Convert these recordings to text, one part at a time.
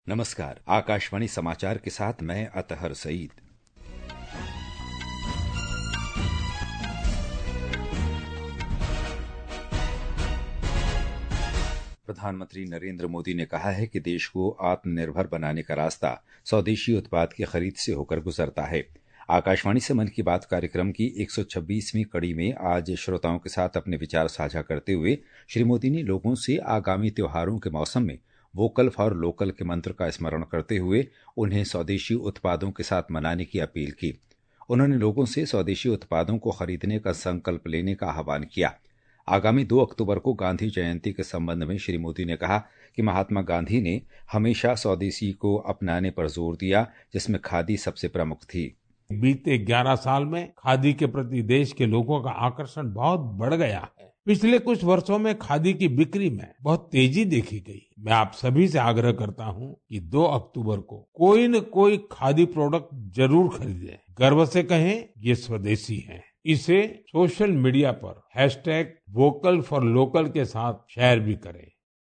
नमस्कार। आकाशवाणी समाचार के साथ मैं अतहर सईद। प्रधानमंत्री नरेंद्र मोदी ने कहा है कि देश को आत्मनिर्भर बनाने का रास्ता स्वदेशी उत्पाद की खरीद से होकर गुजरता है। आकाशवाणी से मन की बात कार्यक्रम की 126वीं कड़ी में आज श्रोताओं के साथ अपने विचार साझा करते हुए श्री मोदी ने लोगों से आगामी त्योहारों के मौसम में वोकल फॉर लोकल के मंत्र का स्मरण करते हुए उन्हें स्वदेशी उत्पादों के साथ मनाने की अपील की। उन्होंने लोगों से स्वदेशी उत्पादों को खरीदने का संकल्प लेने का आह्वान किया। आगामी 2 अक्टूबर को गांधी जयंती के संबंध में श्री मोदी ने कहा कि महात्मा गांधी ने हमेशा स्वदेशी को अपनाने पर जोर दिया, जिसमें खादी सबसे प्रमुख थी। बीते 11 साल में खादी के प्रति देश के लोगों का आकर्षण बहुत बढ़ गया है। पिछले कुछ वर्षों में खादी की बिक्री में बहुत तेजी देखी गई। मैं आप सभी से आग्रह करता हूं कि 2 अक्टूबर को कोई न कोई खादी प्रोडक्ट जरूर खरीदें। गर्व से कहें ये स्वदेशी है। इसे सोशल मीडिया पर #वोकल4लोकल के साथ शेयर भी करें।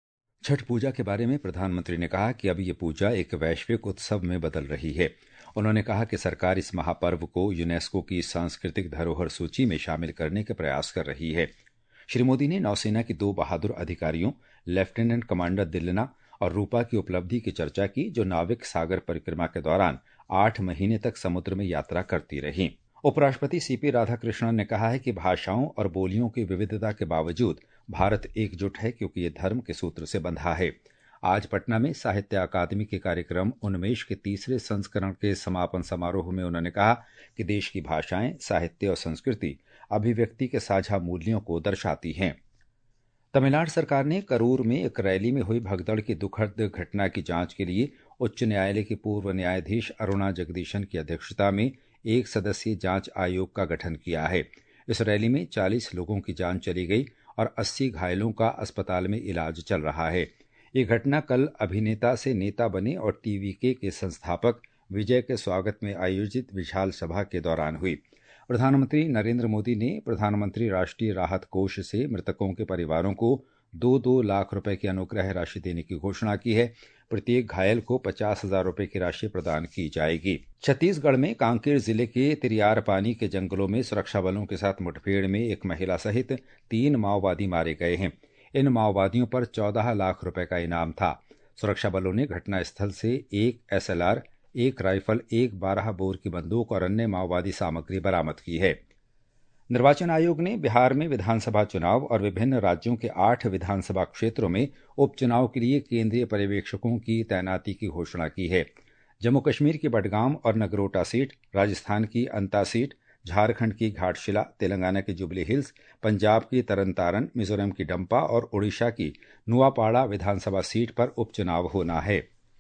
छठ पूजा के बारे में प्रधानमंत्री ने कहा कि अब ये पूजा एक वैश्विक उत्सव में बदल रही है। उन्होंने कहा कि सरकार इस महापर्व को यूनेस्को की सांस्कृतिक धरोहर सूची में शामिल करने के प्रयास कर रही है। श्री मोदी ने नौसेना की 2 बहादुर अधिकारियों लेफ्टिनेंट कमांडर दिल्लना और रूपा की उपलब्धि की चर्चा की, जो नाविक सागर परिक्रमा के दौरान 8 महीने तक समुद्र में यात्रा करती रहीं। उपराष्ट्रपति सीपी राधाकृष्णन ने कहा है कि भाषाओं और बोलियों की विविधता के बावजूद भारत एकजुट है, क्योंकि ये धर्म के सूत्र से बंधा है। आज पटना में साहित्य अकादमी के कार्यक्रम उन्मेष के 3रे संस्करण के समापन समारोह में उन्होंने कहा कि देश की भाषाएं, साहित्य और संस्कृति अभिव्यक्ति के साझा मूल्यों को दर्शाती हैं। तमिलनाडु सरकार ने करूर में एक रैली में हुई भगदड़ की दुखद घटना की जांच के लिए उच्च न्यायालय की पूर्व न्यायाधीश अरुणा जगदीशन की अध्यक्षता में 1 सदस्यीय जांच आयोग का गठन किया है। इस रैली में 40 लोगों की जान चली गई और 80 घायलों का अस्पताल में इलाज चल रहा है। ये घटना कल अभिनेता से नेता बने और टीवीके के संस्थापक विजय के स्वागत में आयोजित विशाल सभा के दौरान हुई। प्रधानमंत्री नरेंद्र मोदी ने प्रधानमंत्री राष्ट्रीय राहत कोष से मृतकों के परिवारों को 2-2 लाख रुपए की अनुग्रह राशि देने की घोषणा की है। प्रत्येक घायल को 50,000 रुपए की राशि प्रदान की जाएगी। छत्तीसगढ़ में कांकेर जिले के तिरियारपानी के जंगलों में सुरक्षा बलों के साथ मुठभेड़ में एक महिला सहित 3 माओवादी मारे गए हैं। इन माओवादियों पर 14 लाख रुपए का इनाम था। सुरक्षा बलों ने घटनास्थल से 1 SLR, 1 राइफल, 1 12 बोर की बंदूक और अन्य माओवादी सामग्री बरामद की है। निर्वाचन आयोग ने बिहार में विधानसभा चुनाव और विभिन्न राज्यों के 8 विधानसभा क्षेत्रों में उपचुनाव के लिए केंद्रीय पर्यवेक्षकों की तैनाती की घोषणा की है। जम्मू कश्मीर की बडगाम और नगरोटा सीट, राजस्थान की अंता सीट, झारखंड की घाटशिला, तेलंगाना की जुबली हिल्स, पंजाब की तरनतारन, मिजोरम की डंपा और ओडिशा की नुआपाड़ा विधानसभा सीट पर उपचुनाव होना है।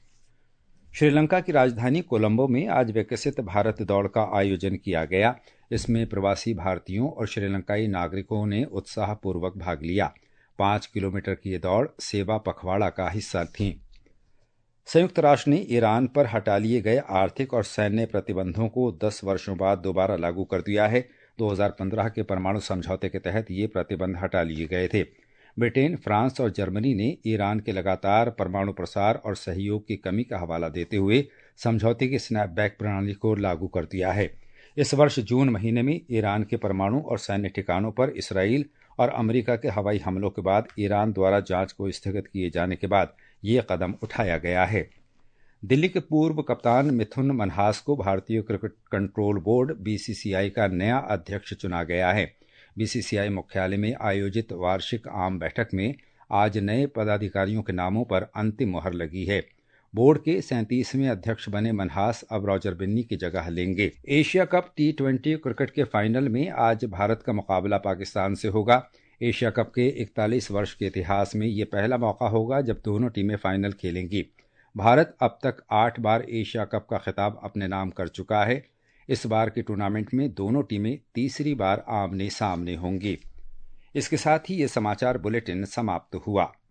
श्रीलंका की राजधानी कोलंबो में आज विकसित भारत दौड़ का आयोजन किया गया। इसमें प्रवासी भारतीयों और श्रीलंकाई नागरिकों ने उत्साहपूर्वक भाग लिया। 5 किलोमीटर की ये दौड़ सेवा पखवाड़ा का हिस्सा थी। संयुक्त राष्ट्र ने ईरान पर हटा लिए गए आर्थिक और सैन्य प्रतिबंधों को 10 वर्षों बाद दोबारा लागू कर दिया है। 2015 के परमाणु समझौते के तहत ये प्रतिबंध हटा लिए गए थे। ब्रिटेन, फ्रांस और जर्मनी ने ईरान के लगातार परमाणु प्रसार और सहयोग की कमी का हवाला देते हुए समझौते की स्नैपबैक प्रणाली को लागू कर दिया है। इस वर्ष जून महीने में ईरान के परमाणु और सैन्य ठिकानों पर इसराइल और अमेरिका के हवाई हमलों के बाद ईरान द्वारा जांच को स्थगित किए जाने के बाद ये कदम उठाया गया है। दिल्ली के पूर्व कप्तान मिथुन मनहास को भारतीय क्रिकेट कंट्रोल बोर्ड BCCI का नया अध्यक्ष चुना गया है। BCCI मुख्यालय में आयोजित वार्षिक आम बैठक में आज नए पदाधिकारियों के नामों पर अंतिम मुहर लगी है। बोर्ड के 37वें अध्यक्ष बने मनहास अब रॉजर बिन्नी की जगह लेंगे। एशिया कप T20 क्रिकेट के फाइनल में आज भारत का मुकाबला पाकिस्तान से होगा। एशिया कप के 41 वर्ष के इतिहास में ये पहला मौका होगा जब दोनों टीमें फाइनल खेलेंगी। भारत अब तक 8 बार एशिया कप का खिताब अपने नाम कर चुका है। इस बार के टूर्नामेंट में दोनों टीमें तीसरी बार आमने सामने होंगी। इसके साथ ही ये समाचार बुलेटिन समाप्त हुआ।